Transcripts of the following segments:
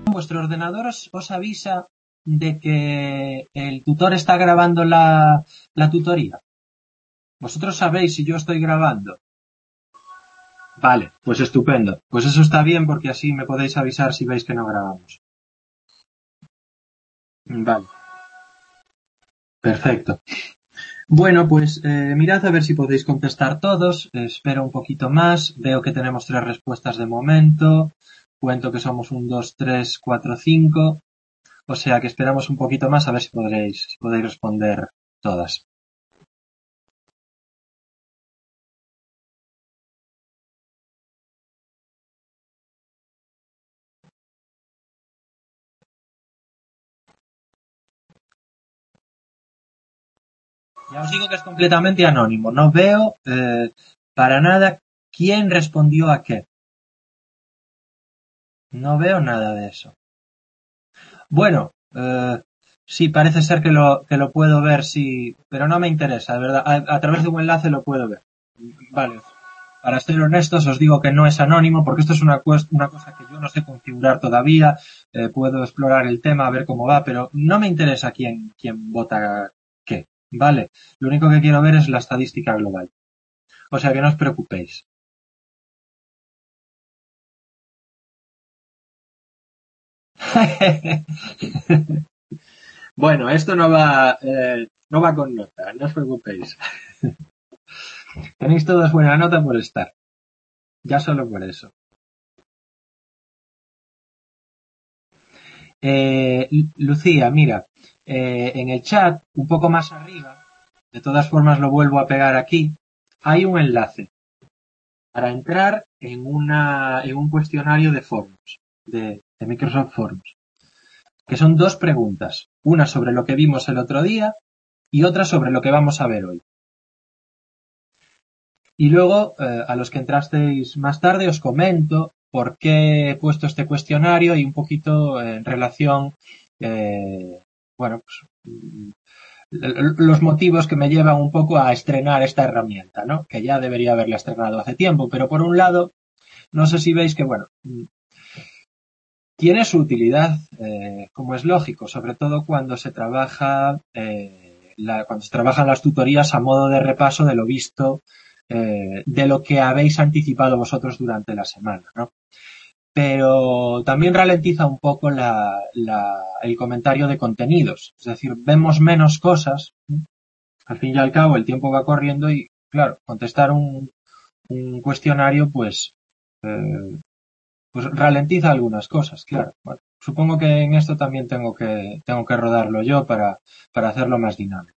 vuestro ordenador os avisa de que el tutor está grabando la tutoría. ¿Vosotros sabéis si yo estoy grabando? Vale, pues estupendo. Pues eso está bien porque así me podéis avisar si veis que no grabamos. Vale, perfecto. Bueno, pues mirad a ver si podéis contestar todos. Espero un poquito más. Veo que tenemos 3 respuestas de momento. Cuento que somos un 2, 3, 4, 5. O sea que esperamos un poquito más a ver si podéis responder todas. Ya os digo que es completamente anónimo. No veo para nada quién respondió a qué. No veo nada de eso. Bueno, sí, parece ser que lo puedo ver, sí, pero no me interesa, de verdad. A través de un enlace lo puedo ver. Vale. Para ser honestos, os digo que no es anónimo, porque esto es una cosa que yo no sé configurar todavía. Puedo explorar el tema, a ver cómo va, pero no me interesa quién vota qué. Vale. Lo único que quiero ver es la estadística global. O sea que no os preocupéis. Bueno, esto no va con nota, no os preocupéis. Tenéis todos buena nota por estar. Ya solo por eso. Lucía, mira, en el chat, un poco más arriba, de todas formas lo vuelvo a pegar aquí, hay un enlace para entrar en un cuestionario de Forms, de Microsoft Forms, que son 2 preguntas, una sobre lo que vimos el otro día y otra sobre lo que vamos a ver hoy. Y luego, a los que entrasteis más tarde, os comento por qué he puesto este cuestionario y un poquito en relación, bueno, pues, los motivos que me llevan un poco a estrenar esta herramienta, ¿no? Que ya debería haberla estrenado hace tiempo, pero por un lado, no sé si veis que, bueno, tiene su utilidad, como es lógico, sobre todo cuando se trabajan las tutorías a modo de repaso de lo visto, de lo que habéis anticipado vosotros durante la semana, ¿no? Pero también ralentiza un poco el comentario de contenidos, es decir, vemos menos cosas, ¿no? Al fin y al cabo el tiempo va corriendo y, claro, contestar un cuestionario, pues ralentiza algunas cosas, claro. Bueno, supongo que en esto también tengo que rodarlo yo para hacerlo más dinámico.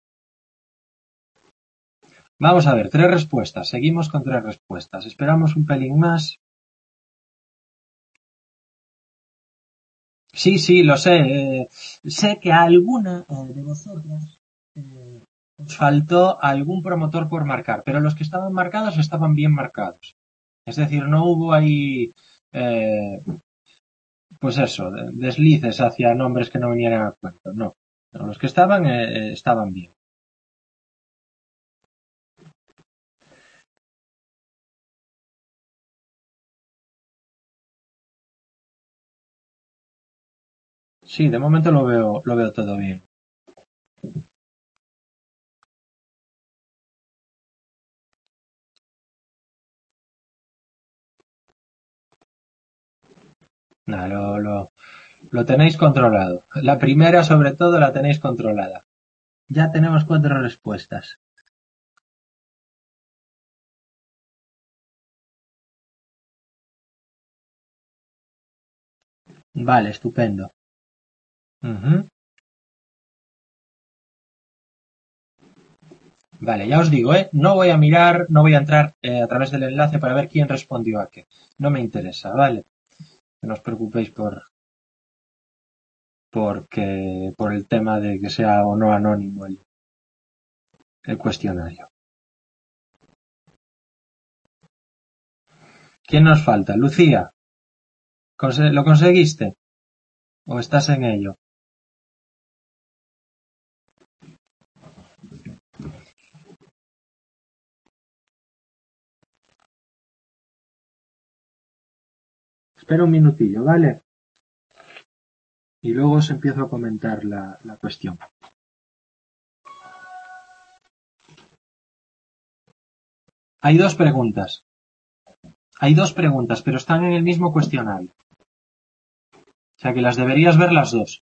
Vamos a ver, 3 respuestas. Seguimos con 3 respuestas. Esperamos un pelín más. Sí, sí, lo sé. Sé que a alguna de vosotras os faltó algún promotor por marcar, pero los que estaban marcados estaban bien marcados. Es decir, no hubo ahí, pues eso, deslices hacia nombres que no vinieran a cuento. No, no, los que estaban bien. Sí, de momento lo veo todo bien. Nada, lo tenéis controlado. La primera, sobre todo, la tenéis controlada. Ya tenemos 4 respuestas. Vale, estupendo. Ujú. Vale, ya os digo, no voy a mirar, no voy a entrar a través del enlace para ver quién respondió a qué. No me interesa, ¿vale? No os preocupéis por el tema de que sea o no anónimo el cuestionario. ¿Quién nos falta? Lucía, ¿lo conseguiste? ¿O estás en ello? Espera un minutillo, ¿vale? y luego os empiezo a comentar la cuestión. Hay dos preguntas. Hay dos preguntas, pero están en el mismo cuestionario. O sea que las deberías ver las dos.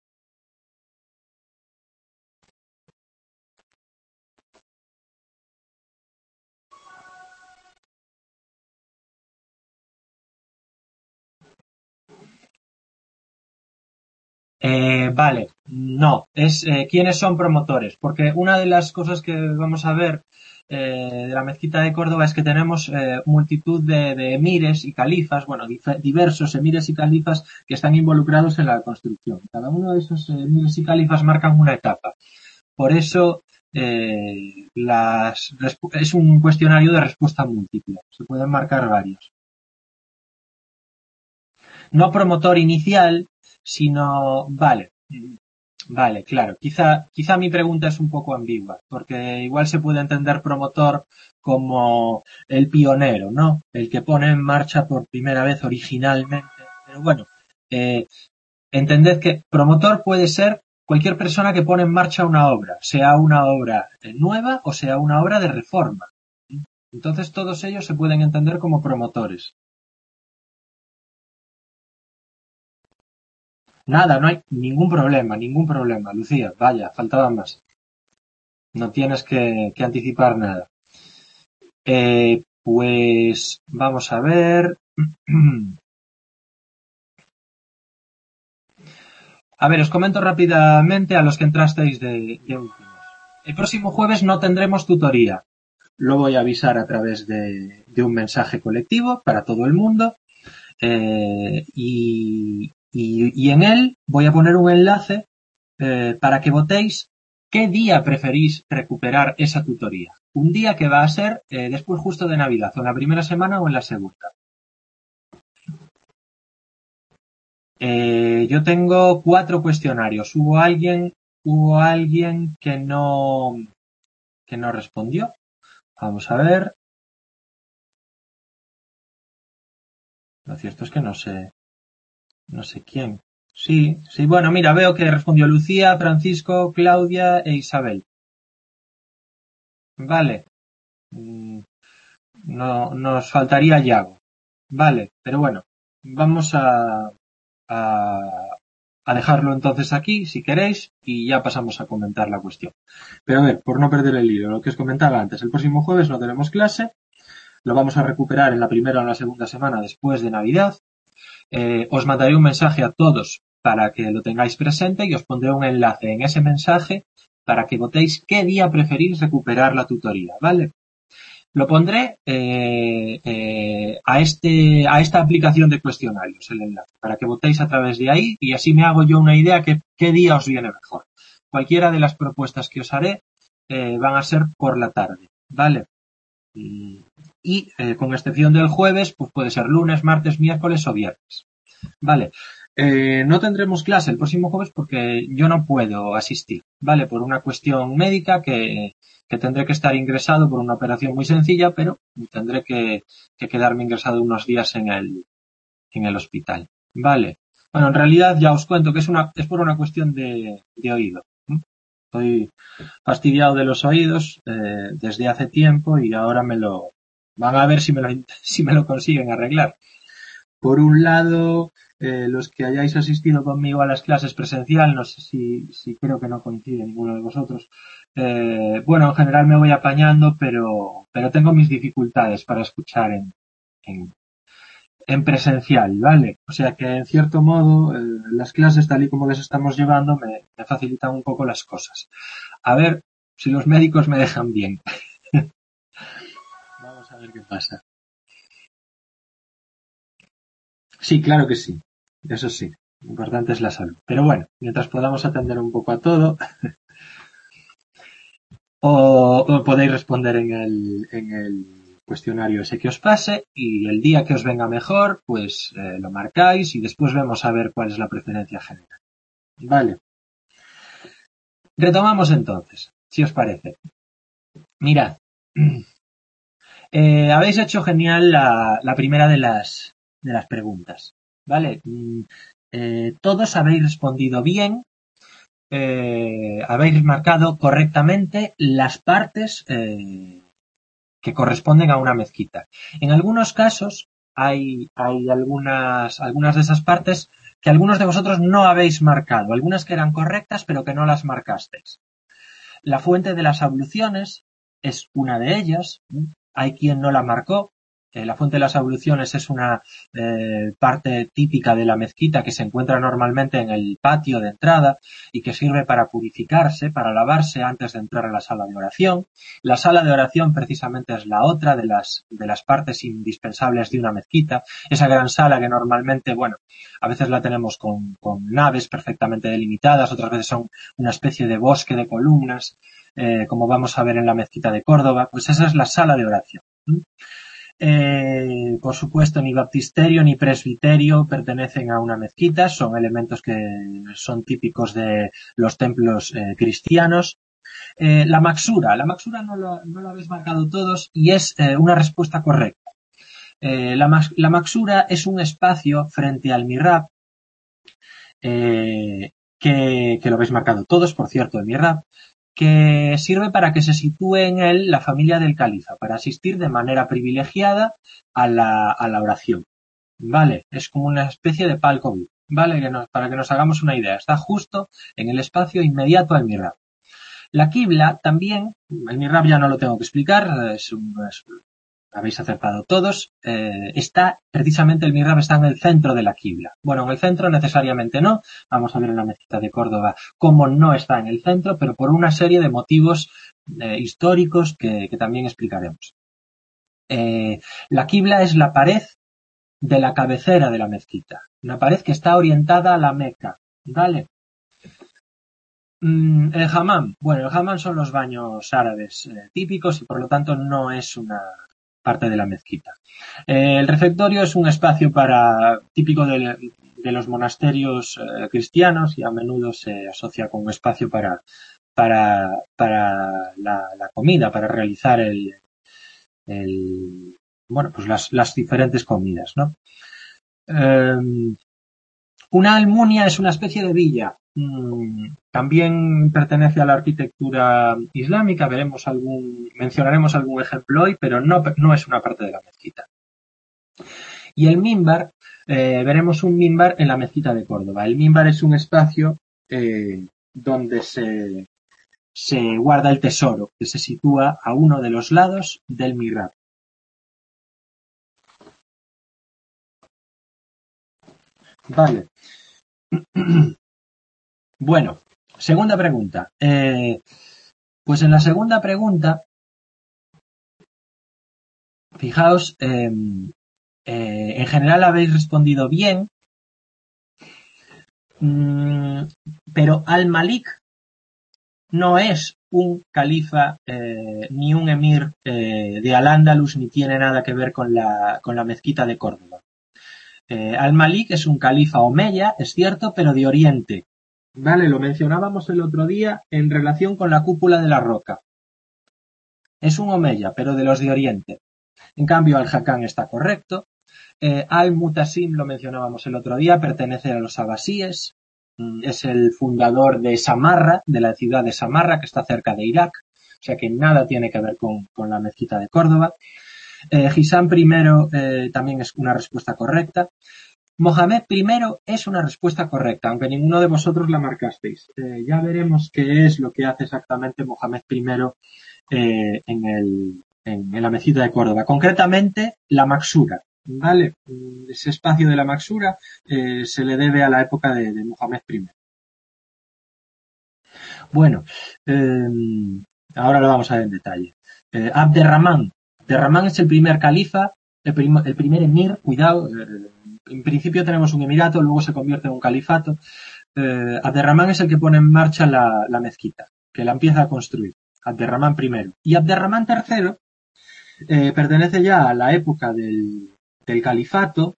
Vale, no, es quiénes son promotores, porque una de las cosas que vamos a ver de la mezquita de Córdoba es que tenemos multitud de emires y califas, bueno, diversos emires y califas que están involucrados en la construcción. Cada uno de esos emires y califas marcan una etapa. Por eso es un cuestionario de respuesta múltiple, se pueden marcar varios. No promotor inicial, sino, vale, claro. Quizá mi pregunta es un poco ambigua, porque igual se puede entender promotor como el pionero, ¿no? El que pone en marcha por primera vez originalmente. Pero bueno, eh, entended que promotor puede ser cualquier persona que pone en marcha una obra, sea una obra nueva o sea una obra de reforma. Entonces todos ellos se pueden entender como promotores. Nada, no hay ningún problema, Lucía. Vaya, faltaba más. No tienes que anticipar nada. Pues vamos a ver. A ver, os comento rápidamente a los que entrasteis de últimos. El próximo jueves no tendremos tutoría. Lo voy a avisar a través de un mensaje colectivo para todo el mundo. Y en él voy a poner un enlace para que votéis qué día preferís recuperar esa tutoría. Un día que va a ser después justo de Navidad, o en la primera semana o en la segunda. Yo tengo 4 cuestionarios. Hubo alguien que no respondió. Vamos a ver. Lo cierto es que no sé quién. Sí, bueno, mira, veo que respondió Lucía, Francisco, Claudia e Isabel. Vale. Mm, No, nos faltaría Yago. Vale, pero bueno, vamos a dejarlo entonces aquí, si queréis, y ya pasamos a comentar la cuestión. Pero a ver, por no perder el hilo, lo que os comentaba antes, el próximo jueves no tenemos clase, lo vamos a recuperar en la primera o en la segunda semana después de Navidad. Os mandaré un mensaje a todos para que lo tengáis presente y os pondré un enlace en ese mensaje para que votéis qué día preferís recuperar la tutoría, ¿vale? Lo pondré a esta aplicación de cuestionarios, el enlace, para que votéis a través de ahí y así me hago yo una idea que qué día os viene mejor. Cualquiera de las propuestas que os haré van a ser por la tarde, ¿vale? Y con excepción del jueves, pues puede ser lunes, martes, miércoles o viernes. Vale. No tendremos clase el próximo jueves porque yo no puedo asistir, ¿vale? Por una cuestión médica que tendré que estar ingresado por una operación muy sencilla, pero tendré que quedarme ingresado unos días en el hospital. Vale. Bueno, en realidad ya os cuento que es por una cuestión de oído. Estoy fastidiado de los oídos desde hace tiempo y ahora van a ver si me lo consiguen arreglar. Por un lado, los que hayáis asistido conmigo a las clases presencial, no sé si creo que no coincide ninguno de vosotros. Bueno, en general me voy apañando, pero tengo mis dificultades para escuchar en, en presencial, ¿vale? O sea que en cierto modo las clases tal y como las estamos llevando me facilitan un poco las cosas. A ver si los médicos me dejan bien. Vamos a ver qué pasa. Sí, claro que sí. Eso sí. Lo importante es la salud. Pero bueno, mientras podamos atender un poco a todo, o podéis responder en el cuestionario ese que os pase y el día que os venga mejor, pues lo marcáis y después vemos a ver cuál es la preferencia general. Vale. Retomamos entonces, si os parece. Mirad, habéis hecho genial la primera de las preguntas. ¿Vale? todos habéis respondido bien, habéis marcado correctamente las partes que corresponden a una mezquita. En algunos casos hay algunas de esas partes que algunos de vosotros no habéis marcado, algunas que eran correctas pero que no las marcasteis. La fuente de las abluciones es una de ellas, hay quien no la marcó. La fuente de las abluciones es una parte típica de la mezquita que se encuentra normalmente en el patio de entrada y que sirve para purificarse, para lavarse antes de entrar a la sala de oración. La sala de oración precisamente es la otra de las partes indispensables de una mezquita. Esa gran sala que normalmente, bueno, a veces la tenemos con naves perfectamente delimitadas, otras veces son una especie de bosque de columnas, como vamos a ver en la mezquita de Córdoba, pues esa es la sala de oración. Por supuesto, ni baptisterio ni presbiterio pertenecen a una mezquita, son elementos que son típicos de los templos cristianos. La maxura no lo habéis marcado todos y es una respuesta correcta. La maxura es un espacio frente al mihrab, que lo habéis marcado todos, por cierto, el mihrab, que sirve para que se sitúe en él la familia del califa, para asistir de manera privilegiada a la oración. ¿Vale? Es como una especie de palco VIP, ¿vale? Para que nos hagamos una idea. Está justo en el espacio inmediato al mihrab. La quibla también, el mihrab ya no lo tengo que explicar, habéis acertado todos, precisamente el mihrab está en el centro de la quibla. Bueno, en el centro necesariamente no, vamos a ver en la mezquita de Córdoba cómo no está en el centro, pero por una serie de motivos históricos que también explicaremos. La quibla es la pared de la cabecera de la mezquita, una pared que está orientada a la Meca, ¿vale? El hammam, bueno, el hammam son los baños árabes típicos y por lo tanto no es una parte de la mezquita. El refectorio es un espacio típico de los monasterios cristianos y a menudo se asocia con un espacio para la comida, para realizar bueno, pues las diferentes comidas, ¿no? Una almunia es una especie de villa. También pertenece a la arquitectura islámica. Mencionaremos algún ejemplo hoy, pero no es una parte de la mezquita. Y el mimbar, veremos un mimbar en la mezquita de Córdoba. El mimbar es un espacio donde se guarda el tesoro, que se sitúa a uno de los lados del mihrab. Vale. Bueno, segunda pregunta. Pues en la segunda pregunta, fijaos, en general habéis respondido bien, pero Al-Malik no es un califa ni un emir de Al-Ándalus, ni tiene nada que ver con la mezquita de Córdoba. Al-Malik es un califa omeya, es cierto, pero de Oriente. Vale, lo mencionábamos el otro día en relación con la cúpula de la roca. Es un omeya, pero de los de Oriente. En cambio, Al-Hakam está correcto. Al-Mutasim, lo mencionábamos el otro día, pertenece a los abasíes. Es el fundador de Samarra, de la ciudad de Samarra, que está cerca de Irak. O sea que nada tiene que ver con la mezquita de Córdoba. Hisam I también es una respuesta correcta. Mohamed I es una respuesta correcta, aunque ninguno de vosotros la marcasteis. Ya veremos qué es lo que hace exactamente Mohamed I en la mezquita de Córdoba. Concretamente, la Maxura. ¿Vale? Ese espacio de la Maxura se le debe a la época de Mohamed I. Bueno, ahora lo vamos a ver en detalle. Abderramán. Abderramán es el primer califa, el primer emir, cuidado. En principio tenemos un emirato, luego se convierte en un califato. Abderramán es el que pone en marcha la mezquita, que la empieza a construir. Abderramán I. Y Abderramán III pertenece ya a la época del califato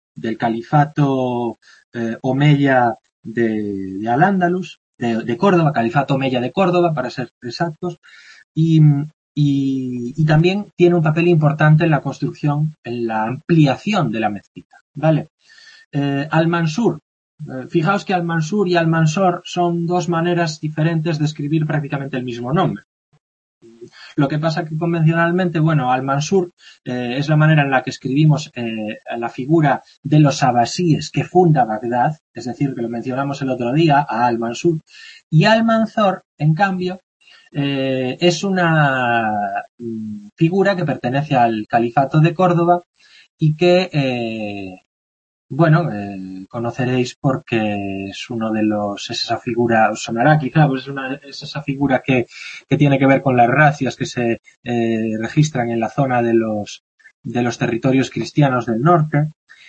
omeya de Al-Ándalus, de Córdoba, califato omeya de Córdoba, para ser exactos, y también tiene un papel importante en la construcción, en la ampliación de la mezquita, ¿vale? Al-Mansur. Fijaos que Al-Mansur y Al-Mansor son dos maneras diferentes de escribir prácticamente el mismo nombre. Lo que pasa que convencionalmente, bueno, Al-Mansur es la manera en la que escribimos la figura de los abasíes que funda Bagdad, es decir, que lo mencionamos el otro día, a Al-Mansur, y Al-Mansor, en cambio, es una figura que pertenece al califato de Córdoba y que bueno, conoceréis porque es uno de los, es esa figura, os sonará quizá, pues es esa figura que tiene que ver con las racias que se registran en la zona de los territorios cristianos del norte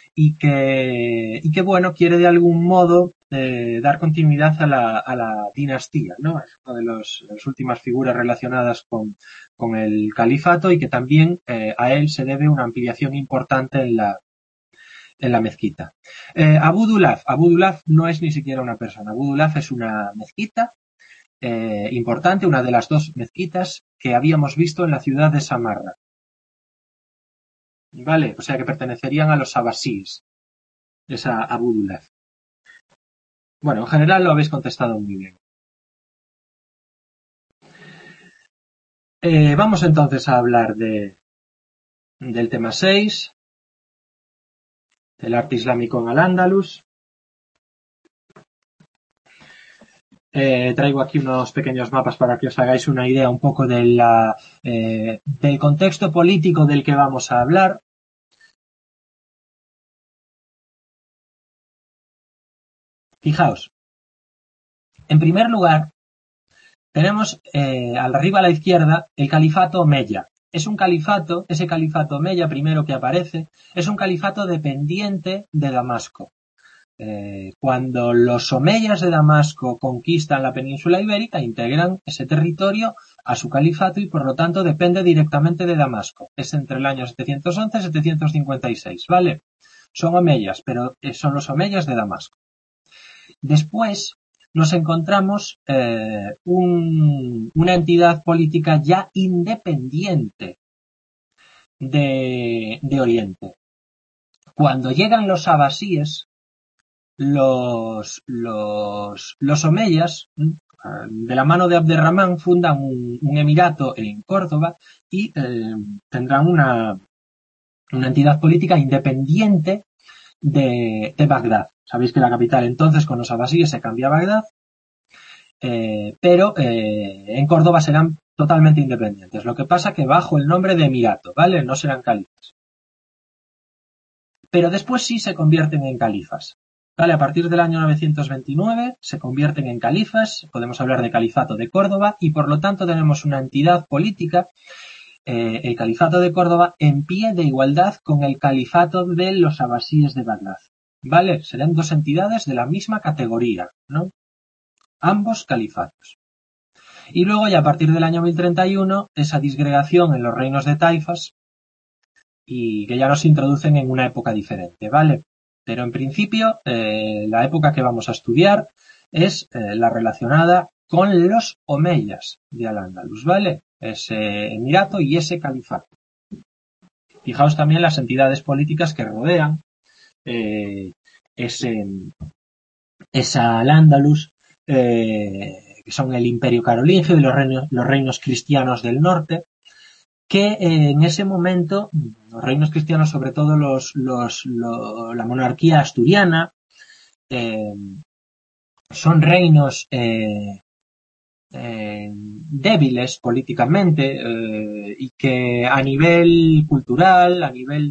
y que bueno, quiere de algún modo dar continuidad a la dinastía, ¿no? Es una de las últimas figuras relacionadas con el califato y que también a él se debe una ampliación importante en la mezquita. Abu Dulaf no es ni siquiera una persona. Abu Dulaf es una mezquita importante, una de las dos mezquitas que habíamos visto en la ciudad de Samarra. Vale, o sea que pertenecerían a los abasíes, esa Abu Dulaf. Bueno, en general lo habéis contestado muy bien. Vamos entonces a hablar del tema 6, el arte islámico en Al-Ándalus. Traigo aquí unos pequeños mapas para que os hagáis una idea un poco del contexto político del que vamos a hablar. Fijaos, en primer lugar, tenemos arriba a la izquierda el califato omeya. Es un califato, ese califato omeya primero que aparece, es un califato dependiente de Damasco. Cuando los omeyas de Damasco conquistan la península ibérica, integran ese territorio a su califato y por lo tanto depende directamente de Damasco. Es entre el año 711 y 756, ¿vale? Son omeyas, pero son los omeyas de Damasco. Después nos encontramos una entidad política ya independiente de Oriente. Cuando llegan los abasíes, los omeyas, de la mano de Abderramán, fundan un emirato en Córdoba y tendrán una entidad política independiente de Bagdad. Sabéis que la capital entonces con los abasíes se cambia a Bagdad, pero en Córdoba serán totalmente independientes. Lo que pasa que bajo el nombre de emirato, ¿vale? No serán califas. Pero después sí se convierten en califas. ¿Vale? A partir del año 929 se convierten en califas, podemos hablar de califato de Córdoba y por lo tanto tenemos una entidad política, el califato de Córdoba, en pie de igualdad con el califato de los abasíes de Bagdad. ¿Vale? Serán dos entidades de la misma categoría, ¿no? Ambos califatos. Y luego ya a partir del año 1031 esa disgregación en los reinos de taifas y que ya nos introducen en una época diferente, ¿vale? Pero en principio la época que vamos a estudiar es la relacionada con los omeyas de Al-Ándalus, ¿vale? Ese emirato y ese califato. Fijaos también las entidades políticas que rodean esa Al-Ándalus, que son el Imperio Carolingio y los reinos cristianos del norte, que en ese momento, los reinos cristianos, sobre todo la monarquía asturiana, son reinos débiles políticamente y que a nivel cultural, a nivel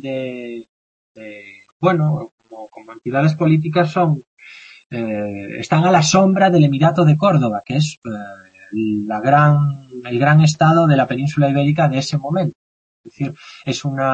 bueno, como entidades políticas están a la sombra del Emirato de Córdoba, que es el gran estado de la península ibérica de ese momento. Es decir, es un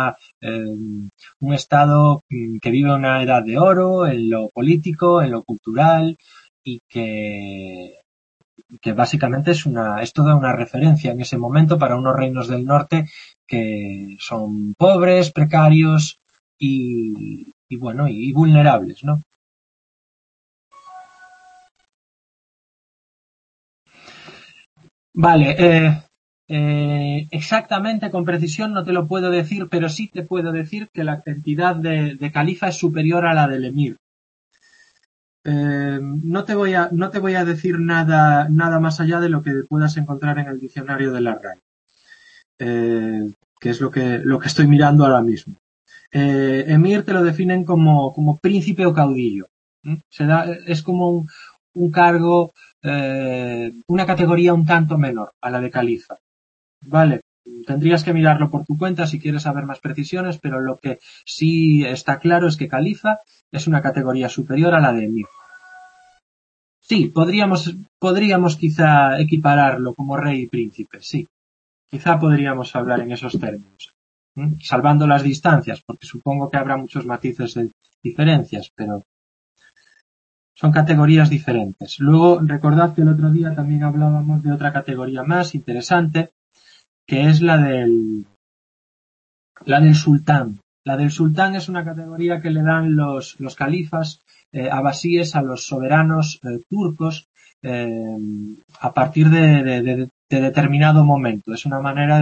estado que vive una edad de oro en lo político, en lo cultural y que básicamente es toda una referencia en ese momento para unos reinos del norte que son pobres, precarios y bueno, y vulnerables, ¿no? Vale, exactamente con precisión no te lo puedo decir, pero sí te puedo decir que la entidad de califa es superior a la del emir. No te voy a decir nada más allá de lo que puedas encontrar en el diccionario de la RAE, que es lo que estoy mirando ahora mismo. Emir te lo definen como príncipe o caudillo. Es como un cargo, una categoría un tanto menor a la de califa. Vale, tendrías que mirarlo por tu cuenta si quieres saber más precisiones, pero lo que sí está claro es que califa es una categoría superior a la de emir. Sí, podríamos quizá equipararlo como rey y príncipe, sí. Quizá podríamos hablar en esos términos. Salvando las distancias, porque supongo que habrá muchos matices de diferencias, pero son categorías diferentes. Luego, recordad que el otro día también hablábamos de otra categoría más interesante, que es la del sultán. La del sultán es una categoría que le dan los califas abasíes a los soberanos turcos eh, a partir de determinado momento. Es una manera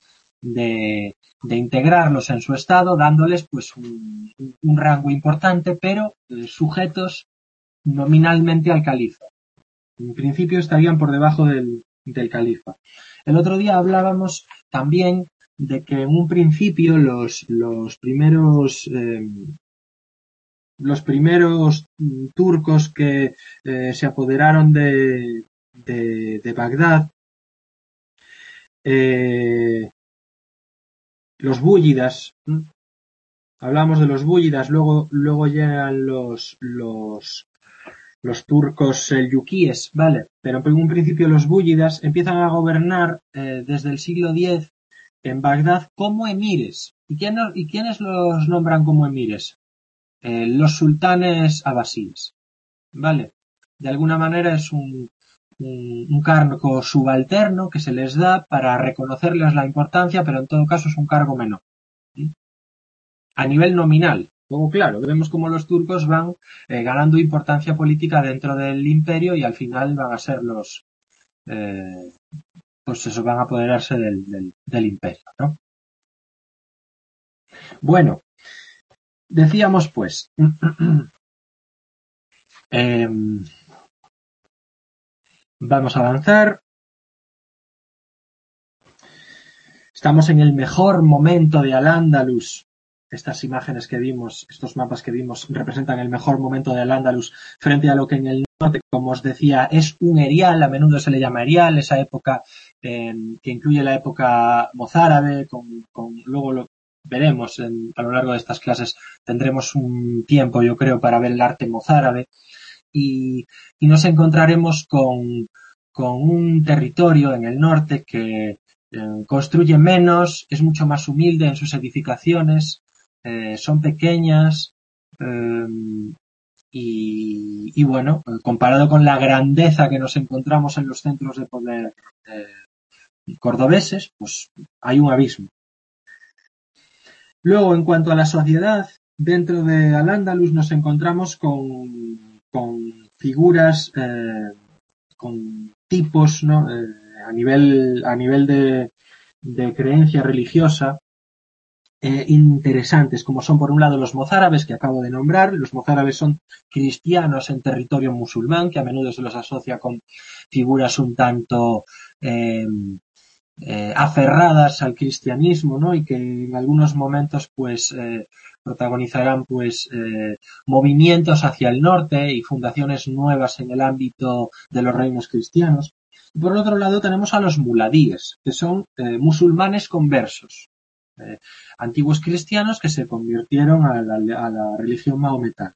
de integrarlos en su estado, dándoles pues un rango importante, pero sujetos nominalmente al califa. En principio estarían por debajo del califa. El otro día hablábamos también de que en un principio los primeros turcos que se apoderaron de Bagdad, los búllidas, hablamos de los búllidas, luego llegan los turcos selyukíes, ¿vale? Pero en un principio los búllidas empiezan a gobernar desde el siglo X en Bagdad como emires. ¿Y quiénes los nombran como emires? Los sultanes abasíes, ¿vale? De alguna manera es un cargo subalterno que se les da para reconocerles la importancia, pero en todo caso es un cargo menor. ¿Sí? A nivel nominal. Luego, claro, vemos cómo los turcos van ganando importancia política dentro del imperio y al final van a ser eh, pues eso, van a apoderarse del imperio, ¿no? Bueno, decíamos pues, vamos a avanzar. Estamos en el mejor momento de Al-Ándalus. Estas imágenes que vimos, estos mapas que vimos, representan el mejor momento de Al-Ándalus frente a lo que en el norte, como os decía, es un erial, a menudo se le llama erial, esa época que incluye la época mozárabe, luego lo veremos a lo largo de estas clases, tendremos un tiempo, yo creo, para ver el arte mozárabe y nos encontraremos con un territorio en el norte que construye menos, es mucho más humilde en sus edificaciones, son pequeñas eh, y bueno, comparado con la grandeza que nos encontramos en los centros de poder cordobeses, pues hay un abismo. Luego, en cuanto a la sociedad, dentro de Al-Ándalus nos encontramos con figuras, con tipos, ¿no? A nivel de creencia religiosa interesantes, como son por un lado los mozárabes que acabo de nombrar. Los mozárabes son cristianos en territorio musulmán, que a menudo se los asocia con figuras un tanto aferradas al cristianismo, ¿no? Y que en algunos momentos pues protagonizarán pues movimientos hacia el norte y fundaciones nuevas en el ámbito de los reinos cristianos. Y por otro lado tenemos a los muladíes, que son musulmanes conversos, antiguos cristianos que se convirtieron a la religión maometana.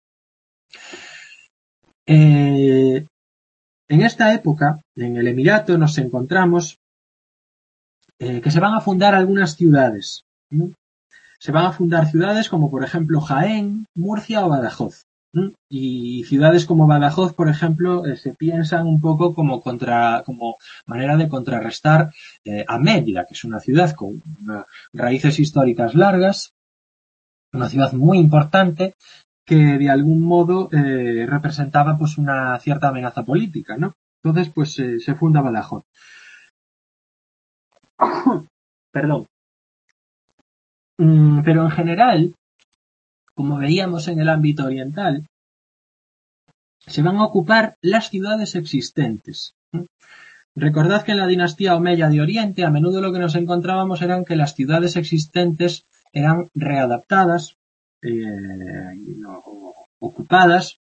En esta época, en el Emirato, nos encontramos que se van a fundar algunas ciudades, ¿no? Se van a fundar ciudades como por ejemplo Jaén, Murcia o Badajoz. Y ciudades como Badajoz, por ejemplo, se piensan un poco como manera de contrarrestar a Mérida, que es una ciudad con raíces históricas largas, una ciudad muy importante que de algún modo representaba pues una cierta amenaza política, ¿no? Entonces, pues se funda Badajoz. Perdón. Pero en general, como veíamos en el ámbito oriental, se van a ocupar las ciudades existentes. Recordad que en la dinastía Omeya de Oriente a menudo lo que nos encontrábamos eran que las ciudades existentes eran readaptadas, ocupadas,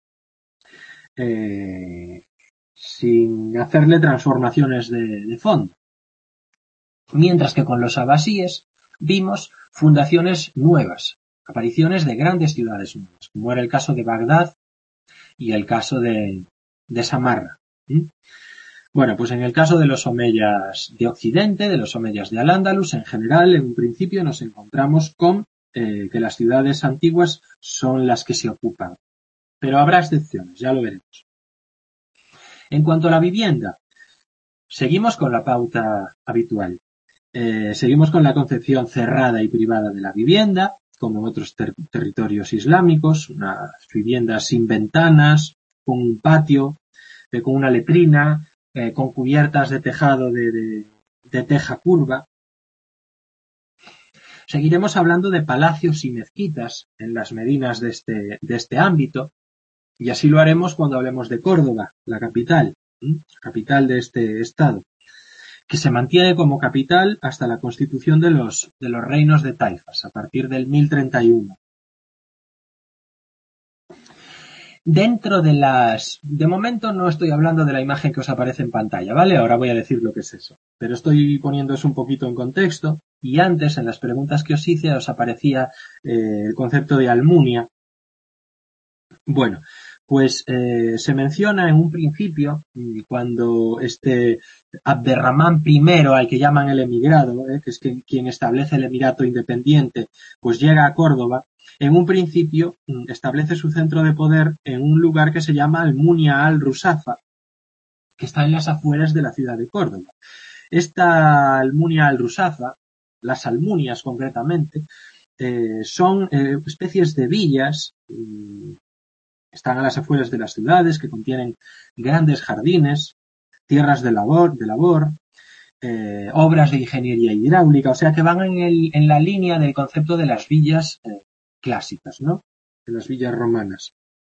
sin hacerle transformaciones de fondo. Mientras que con los abasíes vimos fundaciones nuevas, apariciones de grandes ciudades nuevas, como era el caso de Bagdad y el caso de Samarra. Bueno, pues en el caso de los omeyas de Occidente, de los omeyas de Al-Ándalus, en general, en un principio nos encontramos con que las ciudades antiguas son las que se ocupan. Pero habrá excepciones, ya lo veremos. En cuanto a la vivienda, seguimos con la pauta habitual. Seguimos con la concepción cerrada y privada de la vivienda, como en otros territorios islámicos, unas viviendas sin ventanas, con un patio, con una letrina, con cubiertas de tejado de teja curva. Seguiremos hablando de palacios y mezquitas en las medinas de este ámbito, y así lo haremos cuando hablemos de Córdoba, la capital de este estado, que se mantiene como capital hasta la constitución de los reinos de taifas, a partir del 1031. Dentro de momento no estoy hablando de la imagen que os aparece en pantalla, ¿vale? Ahora voy a decir lo que es eso. Pero estoy poniendo eso un poquito en contexto, y antes, en las preguntas que os hice, os aparecía el concepto de almunia. Bueno, pues se menciona en un principio, cuando Abderramán I, al que llaman el emigrado, que es quien establece el emirato independiente, pues llega a Córdoba. En un principio establece su centro de poder en un lugar que se llama Almunia al-Rusafa, que está en las afueras de la ciudad de Córdoba. Esta Almunia al-Rusafa, las Almunias concretamente, son especies de villas, están a las afueras de las ciudades, que contienen grandes jardines, tierras de labor, obras de ingeniería hidráulica, o sea que van en la línea del concepto de las villas clásicas, ¿no? De las villas romanas.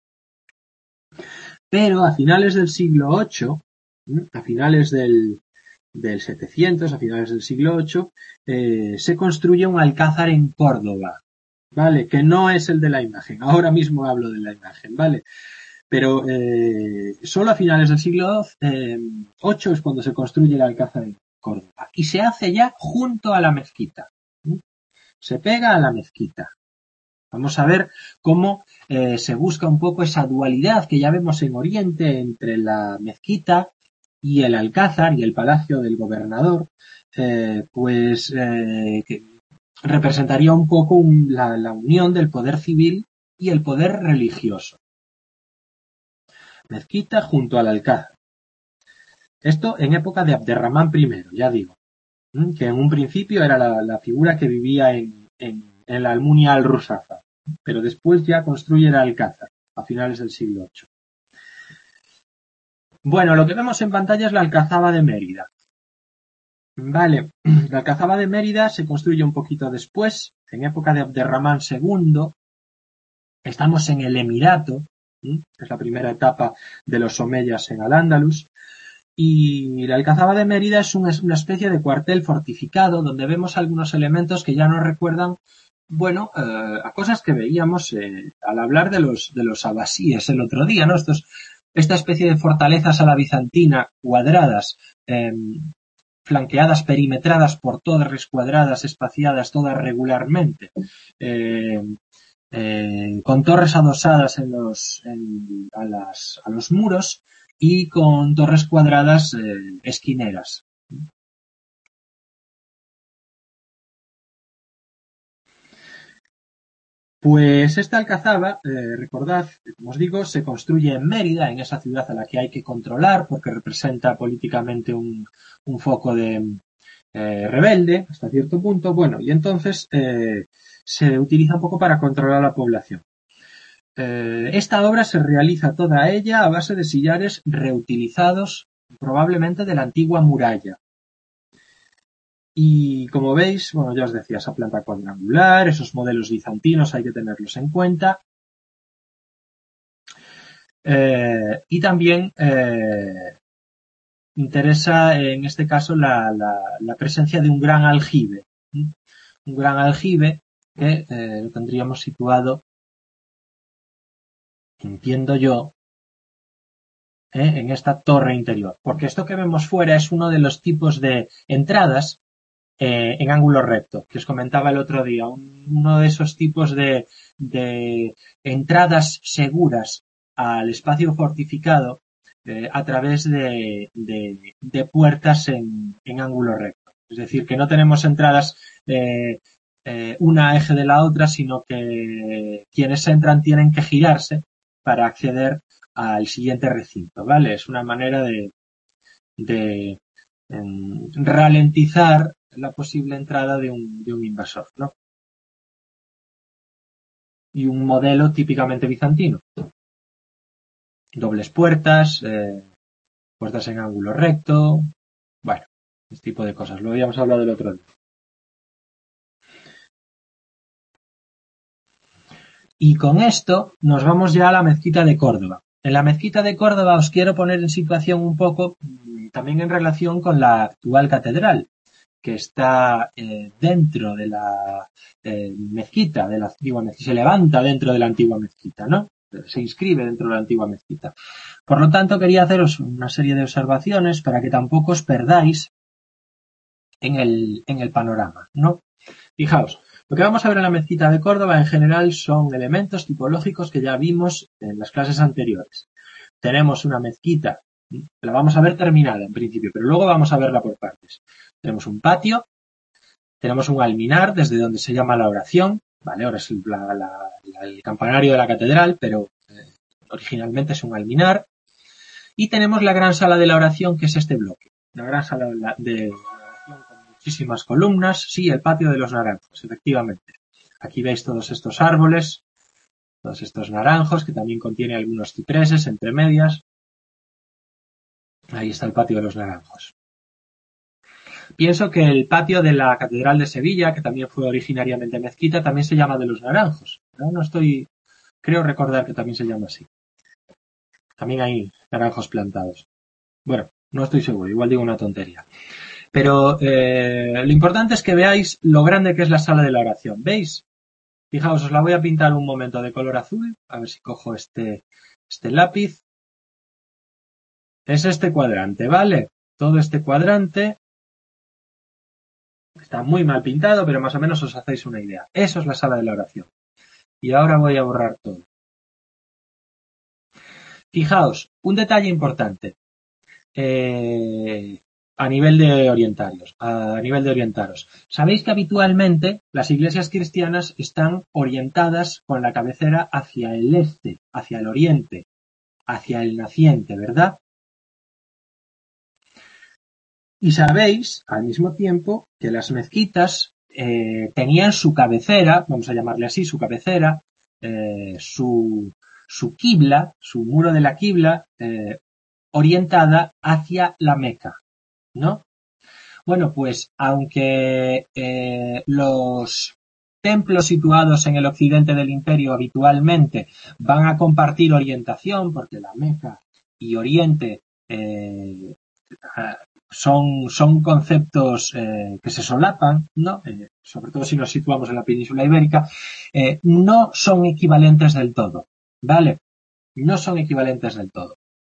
Pero a finales del siglo VIII, a finales del 700, a finales del siglo VIII, se construye un alcázar en Córdoba, ¿vale? Que no es el de la imagen. Ahora mismo hablo de la imagen, ¿vale? Pero solo a finales del siglo VIII es cuando se construye el alcázar en Córdoba. Y se hace ya junto a la mezquita. Se pega a la mezquita. Vamos a ver cómo se busca un poco esa dualidad que ya vemos en Oriente entre la mezquita y el alcázar y el palacio del gobernador, que representaría un poco la unión del poder civil y el poder religioso. Mezquita junto al alcázar. Esto en época de Abderramán I, ya digo, que en un principio era la figura que vivía en la Almunia al-Rusafa, pero después ya construye el alcázar a finales del siglo VIII. Bueno, lo que vemos en pantalla es la Alcazaba de Mérida. Vale, la Alcazaba de Mérida se construye un poquito después, en época de Abderramán II. Estamos en el Emirato, es la primera etapa de los omeyas en Al-Ándalus, y la Alcazaba de Mérida es una especie de cuartel fortificado donde vemos algunos elementos que ya nos recuerdan, bueno, a cosas que veíamos al hablar de los abasíes el otro día, ¿no? Esta especie de fortalezas a la bizantina, cuadradas, flanqueadas, perimetradas por torres cuadradas espaciadas todas regularmente, con torres adosadas a los muros y con torres cuadradas esquineras. Pues esta alcazaba, recordad, como os digo, se construye en Mérida, en esa ciudad a la que hay que controlar porque representa políticamente un foco de rebelde hasta cierto punto. Bueno, y entonces se utiliza un poco para controlar a la población. Esta obra se realiza toda ella a base de sillares reutilizados probablemente de la antigua muralla. Y como veis, bueno, ya os decía, esa planta cuadrangular, esos modelos bizantinos hay que tenerlos en cuenta. Y también interesa en este caso la presencia de un gran aljibe. Un gran aljibe que lo tendríamos situado, entiendo yo, en esta torre interior. Porque esto que vemos fuera es uno de los tipos de entradas en ángulo recto, que os comentaba el otro día. Uno de esos tipos de entradas seguras al espacio fortificado a través de puertas en ángulo recto. Es decir, que no tenemos entradas una eje de la otra, sino que quienes entran tienen que girarse para acceder al siguiente recinto, ¿vale? Es una manera de ralentizar la posible entrada de un invasor, ¿no? Y un modelo típicamente bizantino. Dobles puertas, puertas en ángulo recto, bueno, este tipo de cosas. Lo habíamos hablado el otro día. Y con esto nos vamos ya a la mezquita de Córdoba. En la mezquita de Córdoba os quiero poner en situación un poco también en relación con la actual catedral, que está dentro de la mezquita, de la antigua mezquita, se levanta dentro de la antigua mezquita, ¿no? Se inscribe dentro de la antigua mezquita. Por lo tanto, quería haceros una serie de observaciones para que tampoco os perdáis en el panorama, ¿no? Fijaos, lo que vamos a ver en la mezquita de Córdoba en general son elementos tipológicos que ya vimos en las clases anteriores. Tenemos una mezquita, la vamos a ver terminada en principio, pero luego vamos a verla por partes. Tenemos un patio, tenemos un alminar desde donde se llama la oración, ¿vale? Ahora es el campanario de la catedral, pero originalmente es un alminar. Y tenemos la gran sala de la oración, que es este bloque. La gran sala de la oración con muchísimas columnas. Sí, el patio de los naranjos, efectivamente. Aquí veis todos estos árboles, todos estos naranjos, que también contiene algunos cipreses entre medias. Ahí está el patio de los naranjos. Pienso que el patio de la Catedral de Sevilla, que también fue originariamente mezquita, también se llama de los naranjos. No estoy, creo recordar que también se llama así. También hay naranjos plantados. Bueno, no estoy seguro, igual digo una tontería. Pero lo importante es que veáis lo grande que es la sala de la oración. ¿Veis? Fijaos, os la voy a pintar un momento de color azul. A ver si cojo este lápiz. Es este cuadrante, ¿vale? Todo este cuadrante está muy mal pintado, pero más o menos os hacéis una idea. Eso es la sala de la oración. Y ahora voy a borrar todo. Fijaos, un detalle importante. A nivel de orientaros. Sabéis que habitualmente las iglesias cristianas están orientadas con la cabecera hacia el este, hacia el oriente, hacia el naciente, ¿verdad? Y sabéis, al mismo tiempo, que las mezquitas tenían su cabecera, vamos a llamarle así, su cabecera, su quibla, su muro de la quibla, orientada hacia la Meca, ¿no? Bueno, pues aunque los templos situados en el occidente del imperio habitualmente van a compartir orientación, porque la Meca y Oriente son conceptos que se solapan, ¿no? Sobre todo si nos situamos en la península ibérica, no son equivalentes del todo, ¿vale? No son equivalentes del todo.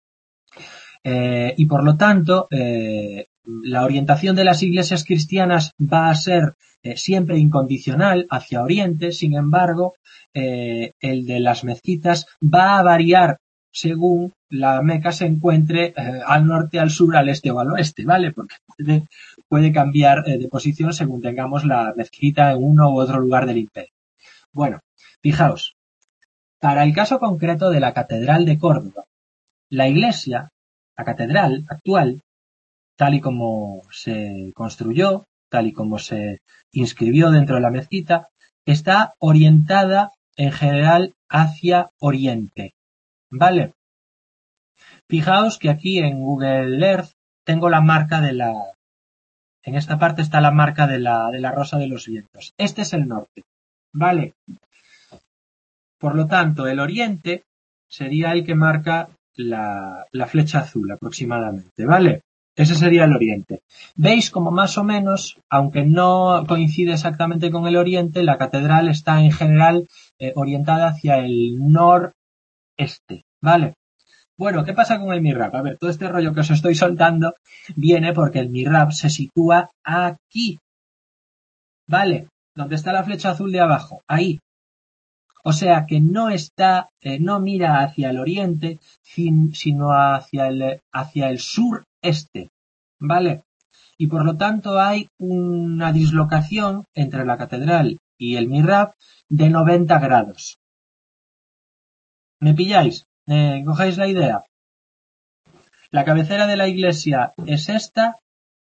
Y por lo tanto, la orientación de las iglesias cristianas va a ser siempre incondicional hacia Oriente. Sin embargo, el de las mezquitas va a variar según la Meca se encuentre al norte, al sur, al este o al oeste, ¿vale? Porque puede cambiar de posición según tengamos la mezquita en uno u otro lugar del imperio. Bueno, fijaos, para el caso concreto de la Catedral de Córdoba, la iglesia, la catedral actual, tal y como se construyó, tal y como se inscribió dentro de la mezquita, está orientada en general hacia Oriente, ¿vale? Fijaos que aquí en Google Earth tengo la marca en esta parte está la marca de la Rosa de los Vientos. Este es el norte, ¿vale? Por lo tanto, el Oriente sería el que marca la flecha azul aproximadamente, ¿vale? Ese sería el oriente. Veis como más o menos, aunque no coincide exactamente con el oriente, la catedral está en general orientada hacia el noreste, ¿vale? Bueno, ¿qué pasa con el mihrab? A ver, todo este rollo que os estoy soltando viene porque el mihrab se sitúa aquí, ¿vale? Donde está la flecha azul de abajo, ahí. O sea que no está, no mira hacia el oriente, sino hacia el sureste, ¿vale? Y por lo tanto hay una dislocación entre la catedral y el mihrab de 90 grados. ¿Me pilláis? ¿Cogéis la idea? La cabecera de la iglesia es esta,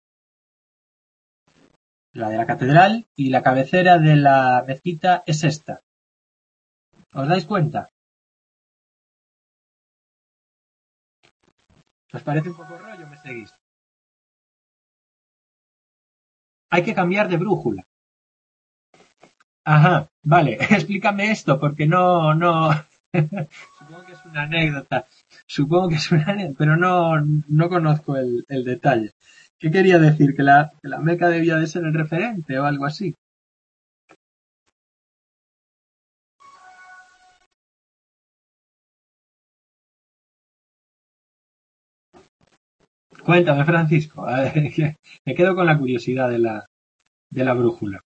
la de la catedral, y la cabecera de la mezquita es esta. ¿Os dais cuenta? ¿Os parece un poco rollo? ¿Me seguís? Hay que cambiar de brújula. Ajá, vale, explícame esto porque no, supongo que es una anécdota, pero no conozco el detalle. ¿Qué quería decir? ¿Que la Meca debía de ser el referente o algo así? Cuéntame, Francisco, a ver, me quedo con la curiosidad de la brújula.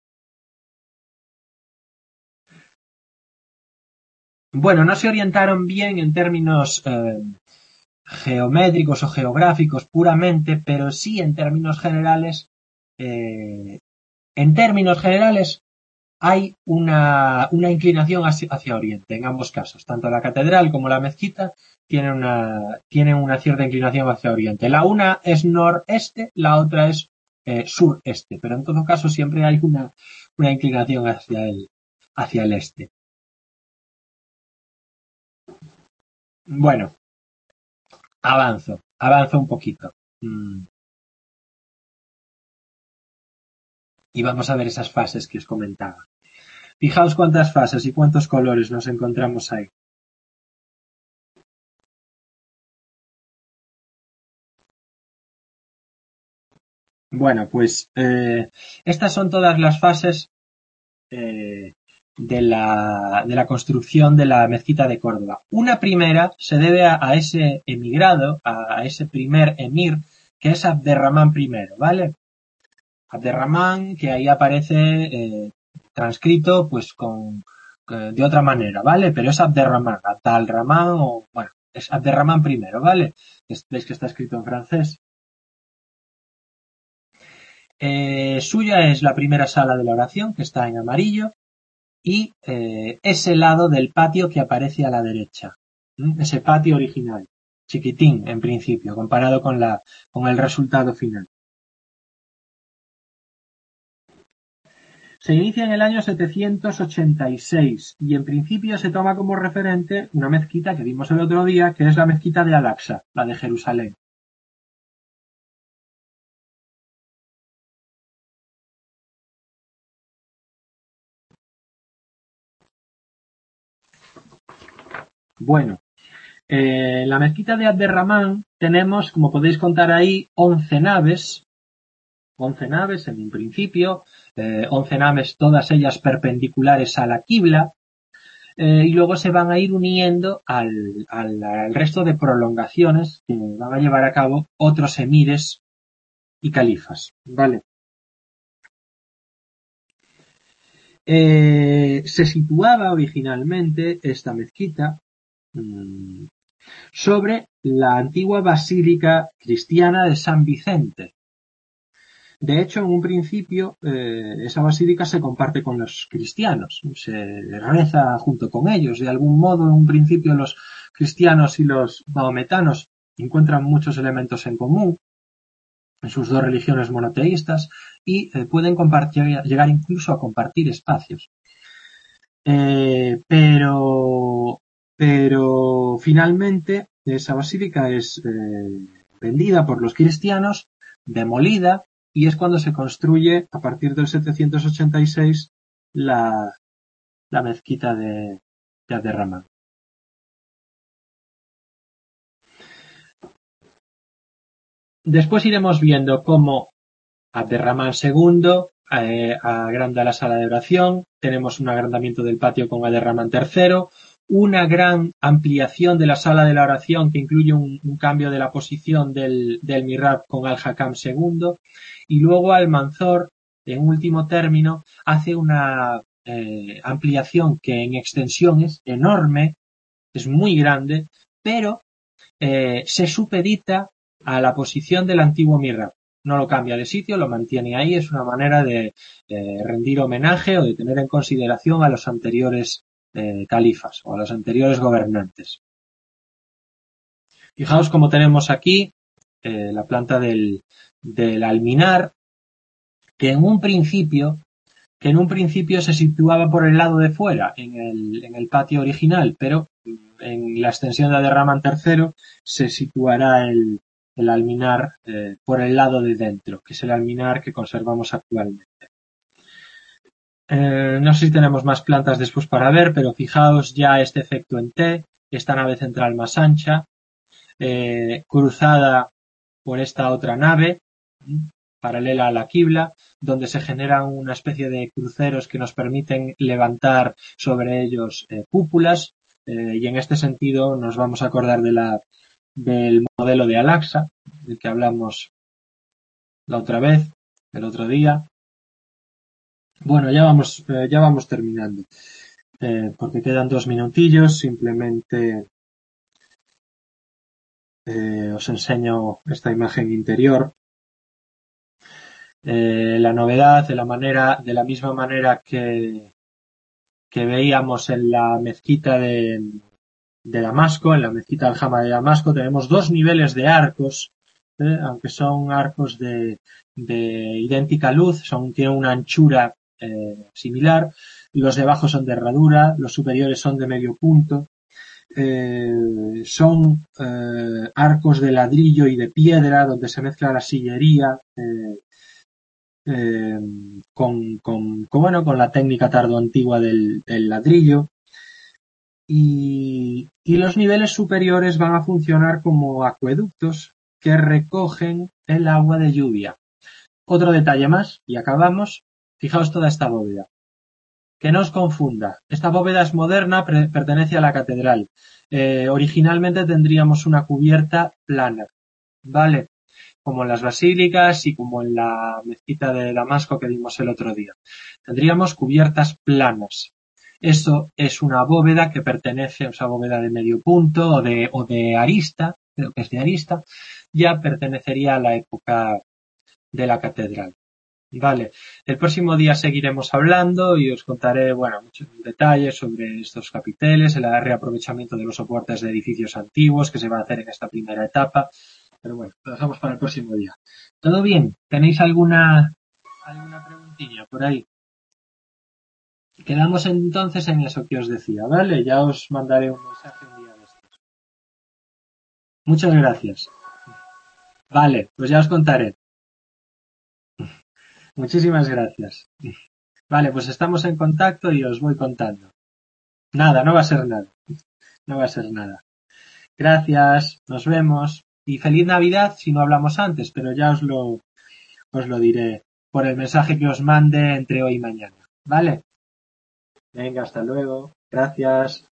Bueno, no se orientaron bien en términos geométricos o geográficos puramente, pero sí eh, en términos generales hay una inclinación hacia oriente en ambos casos. Tanto la catedral como la mezquita tienen una cierta inclinación hacia oriente. La una es noreste, la otra es sureste, pero en todo caso siempre hay una inclinación hacia el este. Bueno, avanzo un poquito. Mm, Y vamos a ver esas fases que os comentaba. Fijaos cuántas fases y cuántos colores nos encontramos ahí. Bueno, pues estas son todas las fases eh, de la construcción de la mezquita de Córdoba. Una primera se debe a ese emigrado, a ese primer emir, que es Abderramán I, ¿vale? Abderramán, que ahí aparece transcrito pues de otra manera, ¿vale? Pero es Abderramán, Abdalrahman o, bueno, es Abderramán I, ¿vale? Veis que está escrito en francés. Suya es la primera sala de la oración, que está en amarillo, y ese lado del patio que aparece a la derecha. Ese patio original, chiquitín en principio, comparado con el resultado final. Se inicia en el año 786 y en principio se toma como referente una mezquita que vimos el otro día, que es la mezquita de Al-Aqsa, la de Jerusalén. Bueno, en la mezquita de Abderramán tenemos, como podéis contar ahí, 11 naves, 11 naves en un principio, 11 naves todas ellas perpendiculares a la quibla, y luego se van a ir uniendo al resto de prolongaciones que van a llevar a cabo otros emires y califas. Vale. Se situaba originalmente esta mezquita mmm, sobre la antigua basílica cristiana de San Vicente. De hecho, en un principio, esa basílica se comparte con los cristianos, se reza junto con ellos. De algún modo, en un principio, los cristianos y los mahometanos encuentran muchos elementos en común en sus dos religiones monoteístas y pueden llegar incluso a compartir espacios. Pero finalmente esa basílica es vendida por los cristianos, demolida, y es cuando se construye a partir del 786 la mezquita de Abderramán. Después iremos viendo cómo Abderramán II agranda la sala de oración, tenemos un agrandamiento del patio con Abderramán III, una gran ampliación de la sala de la oración que incluye un cambio de la posición del mihrab con Al-Hakam II, y luego Almanzor, en último término, hace una ampliación que en extensión es enorme, es muy grande, pero se supedita a la posición del antiguo mihrab. No lo cambia de sitio, lo mantiene ahí, es una manera de rendir homenaje o de tener en consideración a los anteriores califas o a los anteriores gobernantes. Fijaos cómo tenemos aquí la planta del alminar, que en un principio se situaba por el lado de fuera, en el patio original, pero en la extensión de Abderramán III se situará el alminar por el lado de dentro, que es el alminar que conservamos actualmente. No sé si tenemos más plantas después para ver, pero fijaos ya este efecto en T, esta nave central más ancha, cruzada por esta otra nave, paralela a la quibla, donde se generan una especie de cruceros que nos permiten levantar sobre ellos cúpulas, y en este sentido nos vamos a acordar del modelo de Al-Aqsa, del que hablamos la otra vez, el otro día. Bueno, ya vamos terminando, porque quedan 2 minutillos, simplemente os enseño esta imagen interior. La novedad de la misma manera que veíamos en la mezquita de Damasco, en la mezquita Al-Jama de Damasco, tenemos 2 niveles de arcos, aunque son arcos de idéntica luz, tienen una anchura similar. Los de abajo son de herradura, los superiores son de medio punto. Son arcos de ladrillo y de piedra donde se mezcla la sillería con la técnica tardoantigua del ladrillo, y los niveles superiores van a funcionar como acueductos que recogen el agua de lluvia. Otro detalle más, y acabamos. Fijaos toda esta bóveda. Que no os confunda. Esta bóveda es moderna, pertenece a la catedral. Originalmente tendríamos una cubierta plana, ¿vale? Como en las basílicas y como en la mezquita de Damasco que vimos el otro día. Tendríamos cubiertas planas. Eso es una bóveda que pertenece a esa bóveda de medio punto o de arista, creo que es de arista, ya pertenecería a la época de la catedral. Vale, el próximo día seguiremos hablando y os contaré, muchos detalles sobre estos capiteles, el reaprovechamiento de los soportes de edificios antiguos que se va a hacer en esta primera etapa. Pero bueno, lo dejamos para el próximo día. ¿Todo bien? ¿Tenéis alguna preguntilla por ahí? Quedamos entonces en eso que os decía, ¿vale? Ya os mandaré un mensaje un día de estos. Muchas gracias. Vale, pues ya os contaré. Muchísimas gracias. Vale, pues estamos en contacto y os voy contando. Nada, no va a ser nada. No va a ser nada. Gracias, nos vemos. Y feliz Navidad si no hablamos antes, pero ya os lo diré por el mensaje que os mande entre hoy y mañana. ¿Vale? Venga, hasta luego. Gracias.